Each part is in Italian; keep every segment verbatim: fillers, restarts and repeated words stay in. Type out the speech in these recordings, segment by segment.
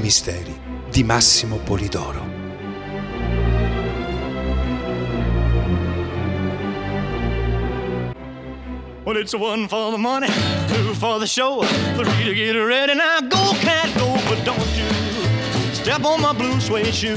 misteri di Massimo Polidoro. Well, it's one for the money, two for the show, three to get ready. Now go, cat, go, but don't you step on my blue suede shoe.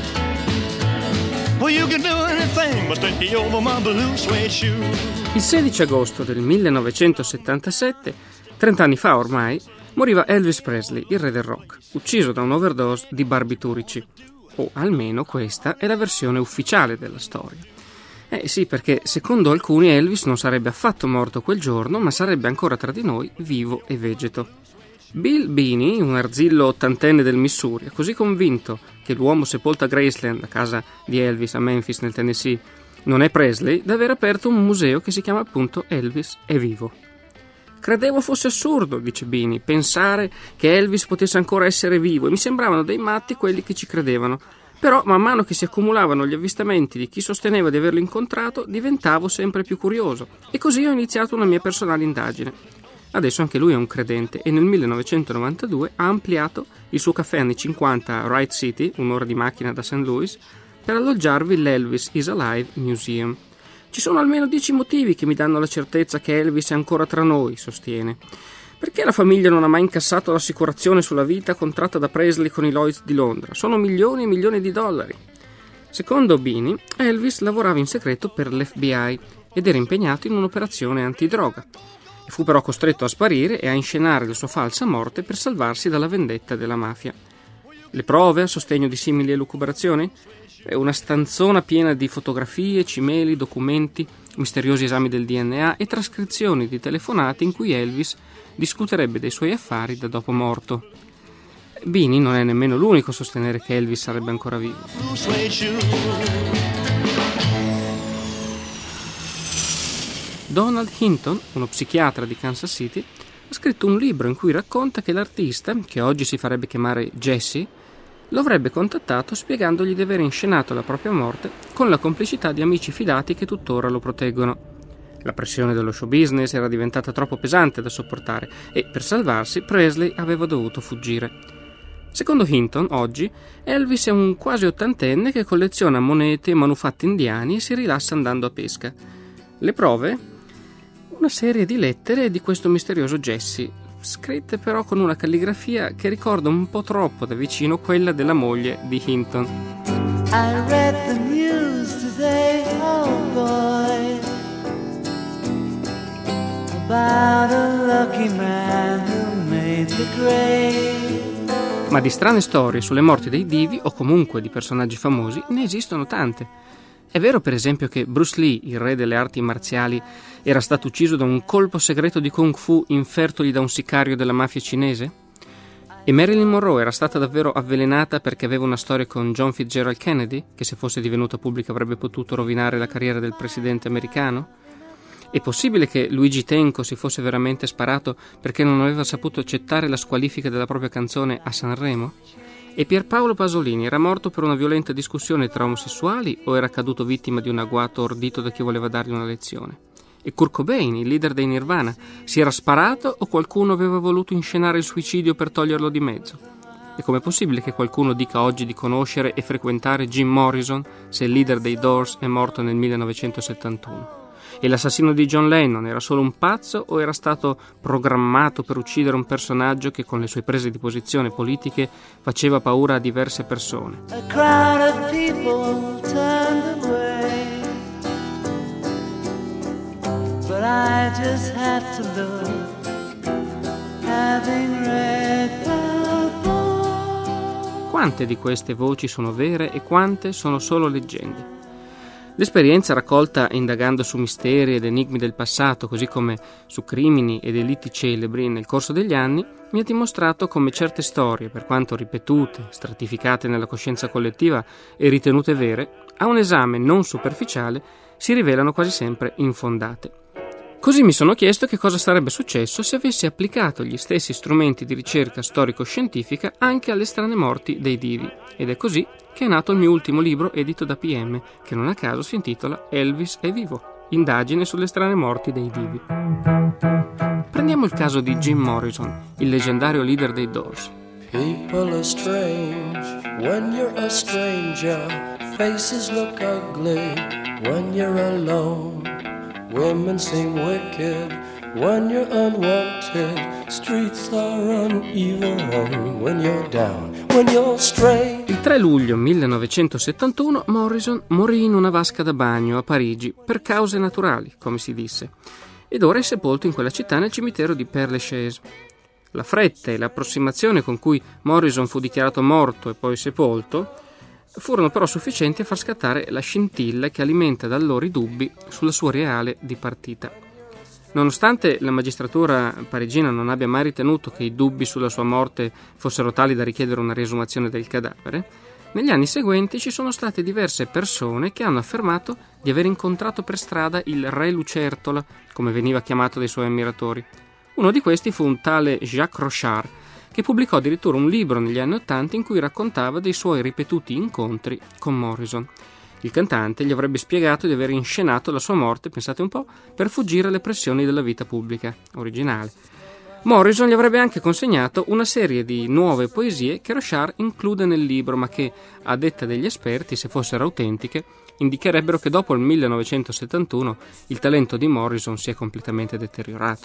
Well, you can do anything but take over my blue suede shoe. Il sedici agosto del millenovecentosettantasette, trent'anni fa ormai, moriva Elvis Presley, il re del rock, ucciso da un'overdose di barbiturici. O almeno questa è la versione ufficiale della storia. Eh sì, perché secondo alcuni Elvis non sarebbe affatto morto quel giorno, ma sarebbe ancora tra di noi, vivo e vegeto. Bill Beanie, un arzillo ottantenne del Missouri, è così convinto che l'uomo sepolto a Graceland, la casa di Elvis a Memphis nel Tennessee, non è Presley, da aver aperto un museo che si chiama appunto Elvis è vivo. Credevo fosse assurdo, dice Beanie, pensare che Elvis potesse ancora essere vivo e mi sembravano dei matti quelli che ci credevano. Però, man mano che si accumulavano gli avvistamenti di chi sosteneva di averlo incontrato, diventavo sempre più curioso e così ho iniziato una mia personale indagine. Adesso anche lui è un credente e nel millenovecentonovantadue ha ampliato il suo caffè anni cinquanta a Wright City, un'ora di macchina da Saint Louis, per alloggiarvi l'Elvis is Alive Museum. Ci sono almeno dieci motivi che mi danno la certezza che Elvis è ancora tra noi, sostiene. Perché la famiglia non ha mai incassato l'assicurazione sulla vita contratta da Presley con i Lloyds di Londra? Sono milioni e milioni di dollari. Secondo Beanie, Elvis lavorava in segreto per l'F B I ed era impegnato in un'operazione antidroga. E fu però costretto a sparire e a inscenare la sua falsa morte per salvarsi dalla vendetta della mafia. Le prove a sostegno di simili elucubrazioni? È una stanzona piena di fotografie, cimeli, documenti, misteriosi esami del D N A e trascrizioni di telefonate in cui Elvis discuterebbe dei suoi affari da dopo morto. Beanie non è nemmeno l'unico a sostenere che Elvis sarebbe ancora vivo. Donald Hinton, uno psichiatra di Kansas City, ha scritto un libro in cui racconta che l'artista, che oggi si farebbe chiamare Jesse, lo avrebbe contattato spiegandogli di aver inscenato la propria morte con la complicità di amici fidati che tuttora lo proteggono. La pressione dello show business era diventata troppo pesante da sopportare e, per salvarsi, Presley aveva dovuto fuggire. Secondo Hinton, oggi, Elvis è un quasi ottantenne che colleziona monete e manufatti indiani e si rilassa andando a pesca. Le prove? Una serie di lettere di questo misterioso Jesse, scritte però con una calligrafia che ricorda un po' troppo da vicino quella della moglie di Hinton. I read the news today, oh boy, about a lucky man who made the grade. Ma di strane storie sulle morti dei divi o comunque di personaggi famosi ne esistono tante. È vero per esempio che Bruce Lee, il re delle arti marziali, era stato ucciso da un colpo segreto di Kung Fu infertogli da un sicario della mafia cinese? E Marilyn Monroe era stata davvero avvelenata perché aveva una storia con John Fitzgerald Kennedy, che se fosse divenuta pubblica avrebbe potuto rovinare la carriera del presidente americano? È possibile che Luigi Tenco si fosse veramente sparato perché non aveva saputo accettare la squalifica della propria canzone a Sanremo? E Pierpaolo Pasolini era morto per una violenta discussione tra omosessuali o era caduto vittima di un agguato ordito da chi voleva dargli una lezione? E Kurt Cobain, il leader dei Nirvana, si era sparato o qualcuno aveva voluto inscenare il suicidio per toglierlo di mezzo? E com'è possibile che qualcuno dica oggi di conoscere e frequentare Jim Morrison se il leader dei Doors è morto nel millenovecentosettantuno? E l'assassino di John Lennon era solo un pazzo o era stato programmato per uccidere un personaggio che con le sue prese di posizione politiche faceva paura a diverse persone? A crowd of people turned away, but I just had to look, having read the book. Quante di queste voci sono vere e quante sono solo leggende? L'esperienza raccolta indagando su misteri ed enigmi del passato, così come su crimini e delitti celebri nel corso degli anni, mi ha dimostrato come certe storie, per quanto ripetute, stratificate nella coscienza collettiva e ritenute vere, a un esame non superficiale si rivelano quasi sempre infondate. Così mi sono chiesto che cosa sarebbe successo se avessi applicato gli stessi strumenti di ricerca storico-scientifica anche alle strane morti dei divi. Ed è così che è nato il mio ultimo libro edito da P M, che non a caso si intitola Elvis è vivo, indagine sulle strane morti dei divi. Prendiamo il caso di Jim Morrison, il leggendario leader dei Doors. People are strange when you're a stranger. Faces look ugly when you're alone. Women seem wicked when you're unwanted. Streets are uneven when you're down, when you're strange. Il tre luglio millenovecentosettantuno Morrison morì in una vasca da bagno a Parigi per cause naturali, come si disse, ed ora è sepolto in quella città nel cimitero di Père Lachaise. La fretta e l'approssimazione con cui Morrison fu dichiarato morto e poi sepolto furono però sufficienti a far scattare la scintilla che alimenta da allora i dubbi sulla sua reale dipartita. Nonostante la magistratura parigina non abbia mai ritenuto che i dubbi sulla sua morte fossero tali da richiedere una riesumazione del cadavere, negli anni seguenti ci sono state diverse persone che hanno affermato di aver incontrato per strada il Re Lucertola, come veniva chiamato dai suoi ammiratori. Uno di questi fu un tale Jacques Rochard, che pubblicò addirittura un libro negli anni Ottanta in cui raccontava dei suoi ripetuti incontri con Morrison. Il cantante gli avrebbe spiegato di aver inscenato la sua morte, pensate un po', per fuggire alle pressioni della vita pubblica originale. Morrison gli avrebbe anche consegnato una serie di nuove poesie che Rochard include nel libro, ma che, a detta degli esperti, se fossero autentiche, indicherebbero che dopo il millenovecentosettantuno il talento di Morrison si è completamente deteriorato.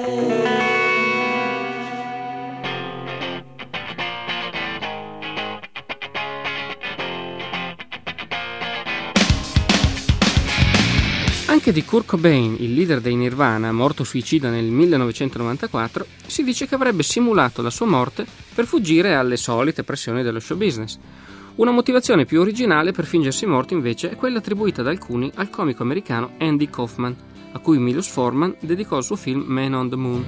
Anche di Kurt Cobain, il leader dei Nirvana, morto suicida nel millenovecentonovantaquattro, si dice che avrebbe simulato la sua morte per fuggire alle solite pressioni dello show business. Una motivazione più originale per fingersi morto invece è quella attribuita da alcuni al comico americano Andy Kaufman, a cui Milos Forman dedicò il suo film Man on the Moon.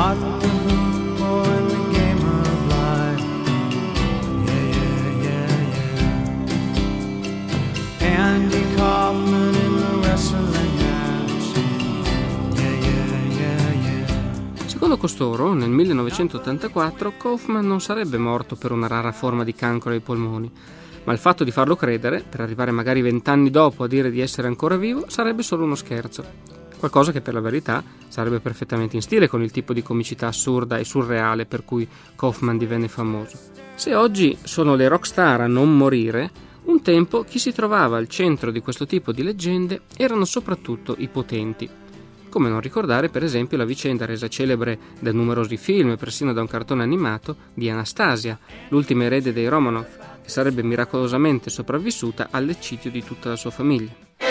Andy Kaufman in the wrestling match. Yeah, yeah, yeah, yeah. Secondo costoro, nel millenovecentottantaquattro Kaufman non sarebbe morto per una rara forma di cancro ai polmoni, ma il fatto di farlo credere, per arrivare magari vent'anni dopo a dire di essere ancora vivo, sarebbe solo uno scherzo. Qualcosa che per la verità sarebbe perfettamente in stile con il tipo di comicità assurda e surreale per cui Kaufman divenne famoso. Se oggi sono le rockstar a non morire, un tempo chi si trovava al centro di questo tipo di leggende erano soprattutto i potenti. Come non ricordare per esempio la vicenda resa celebre da numerosi film e persino da un cartone animato di Anastasia, l'ultima erede dei Romanov, che sarebbe miracolosamente sopravvissuta all'eccidio di tutta la sua famiglia.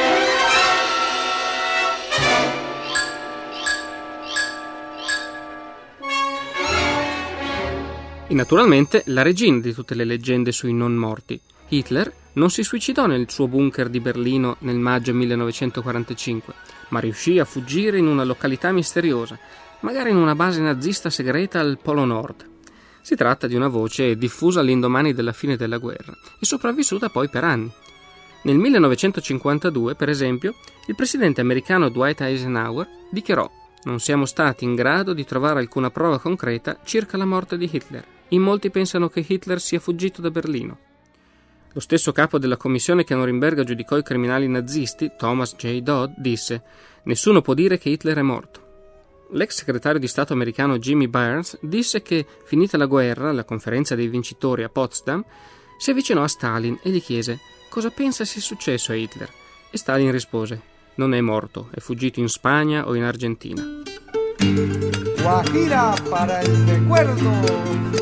E naturalmente la regina di tutte le leggende sui non morti, Hitler, non si suicidò nel suo bunker di Berlino nel maggio millenovecentoquarantacinque, ma riuscì a fuggire in una località misteriosa, magari in una base nazista segreta al Polo Nord. Si tratta di una voce diffusa all'indomani della fine della guerra e sopravvissuta poi per anni. Nel millenovecentocinquantadue, per esempio, il presidente americano Dwight Eisenhower dichiarò: «Non siamo stati in grado di trovare alcuna prova concreta circa la morte di Hitler. In molti pensano che Hitler sia fuggito da Berlino». Lo stesso capo della commissione che a Norimberga giudicò i criminali nazisti, Thomas J. Dodd, disse: «Nessuno può dire che Hitler è morto». L'ex segretario di Stato americano Jimmy Barnes disse che, finita la guerra, alla conferenza dei vincitori a Potsdam, si avvicinò a Stalin e gli chiese: «Cosa pensa sia successo a Hitler?» E Stalin rispose: «Non è morto, è fuggito in Spagna o in Argentina». Guajira para el recuerdo.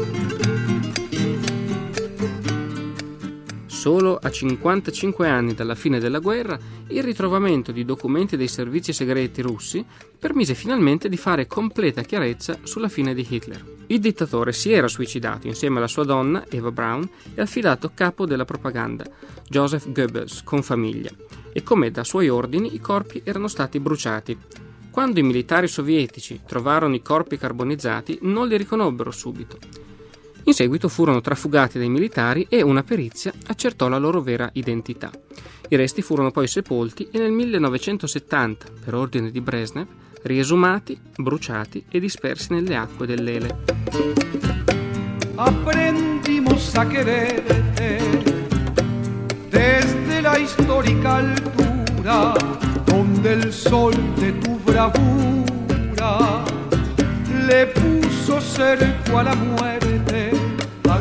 Solo a cinquantacinque anni dalla fine della guerra, il ritrovamento di documenti dei servizi segreti russi permise finalmente di fare completa chiarezza sulla fine di Hitler. Il dittatore si era suicidato insieme alla sua donna, Eva Braun, e al fidato capo della propaganda, Joseph Goebbels, con famiglia, e come da suoi ordini i corpi erano stati bruciati. Quando i militari sovietici trovarono i corpi carbonizzati, non li riconobbero subito. In seguito furono trafugati dai militari e una perizia accertò la loro vera identità. I resti furono poi sepolti e nel millenovecentosettanta, per ordine di Brezhnev, riesumati, bruciati e dispersi nelle acque dell'Ele. Aprendimos a quererte desde la histórica altura donde el sol de tu bravura le puso cerco a la muerte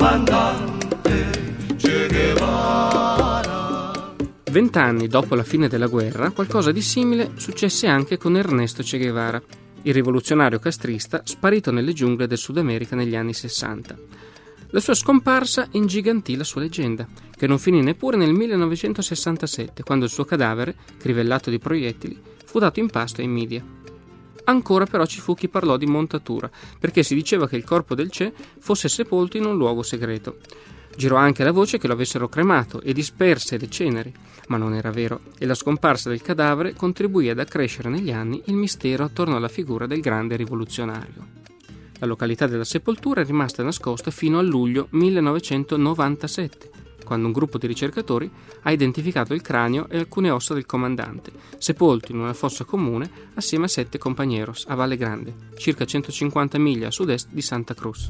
comandante Che Guevara. Vent'anni dopo la fine della guerra, qualcosa di simile successe anche con Ernesto Che Guevara, il rivoluzionario castrista sparito nelle giungle del Sud America negli anni sessanta. La sua scomparsa ingigantì la sua leggenda, che non finì neppure nel millenovecentosessantasette, quando il suo cadavere, crivellato di proiettili, fu dato in pasto ai media. Ancora però ci fu chi parlò di montatura, perché si diceva che il corpo del Che fosse sepolto in un luogo segreto. Girò anche la voce che lo avessero cremato e disperse le ceneri, ma non era vero, e la scomparsa del cadavere contribuì ad accrescere negli anni il mistero attorno alla figura del grande rivoluzionario. La località della sepoltura è rimasta nascosta fino a luglio millenovecentonovantasette, quando un gruppo di ricercatori ha identificato il cranio e alcune ossa del comandante, sepolto in una fossa comune assieme a sette compañeros a Valle Grande, circa centocinquanta miglia a sud-est di Santa Cruz.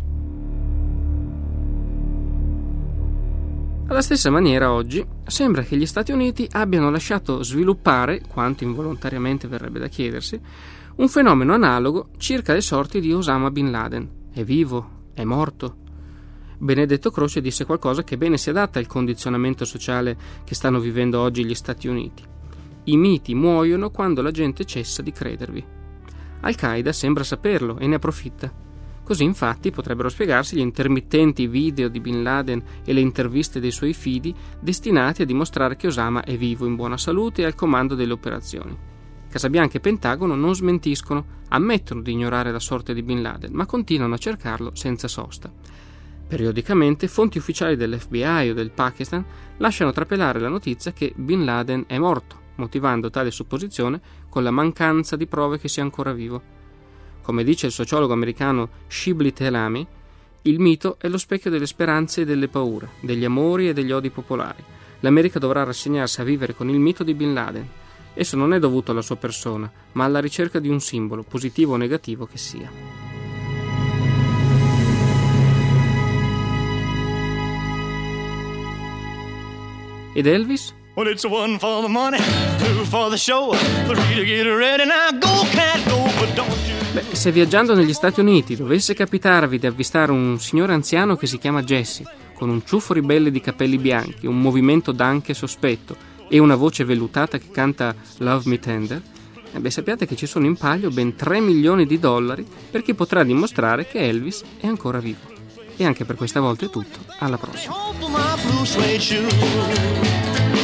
Alla stessa maniera oggi sembra che gli Stati Uniti abbiano lasciato sviluppare, quanto involontariamente verrebbe da chiedersi, un fenomeno analogo circa le sorti di Osama Bin Laden. È vivo? È morto? Benedetto Croce disse qualcosa che bene si adatta al condizionamento sociale che stanno vivendo oggi gli Stati Uniti. I miti muoiono quando la gente cessa di credervi. Al-Qaeda sembra saperlo e ne approfitta. Così infatti potrebbero spiegarsi gli intermittenti video di Bin Laden e le interviste dei suoi fidi destinati a dimostrare che Osama è vivo, in buona salute e al comando delle operazioni. Casabianca e Pentagono non smentiscono, ammettono di ignorare la sorte di Bin Laden, ma continuano a cercarlo senza sosta. Periodicamente fonti ufficiali dell'F B I o del Pakistan lasciano trapelare la notizia che Bin Laden è morto, motivando tale supposizione con la mancanza di prove che sia ancora vivo. Come dice il sociologo americano Shibli Tehlami, il mito è lo specchio delle speranze e delle paure, degli amori e degli odi popolari. L'America dovrà rassegnarsi a vivere con il mito di Bin Laden. Esso non è dovuto alla sua persona, ma alla ricerca di un simbolo, positivo o negativo che sia. Ed Elvis? Well, it's one for the money, two for the show, three to get ready. Now go, cat, go, but don't you... Beh, se viaggiando negli Stati Uniti dovesse capitarvi di avvistare un signore anziano che si chiama Jesse, con un ciuffo ribelle di capelli bianchi, un movimento d'anche sospetto e una voce vellutata che canta Love Me Tender, eh beh, sappiate che ci sono in palio ben tre milioni di dollari per chi potrà dimostrare che Elvis è ancora vivo. E anche per questa volta è tutto. Alla prossima.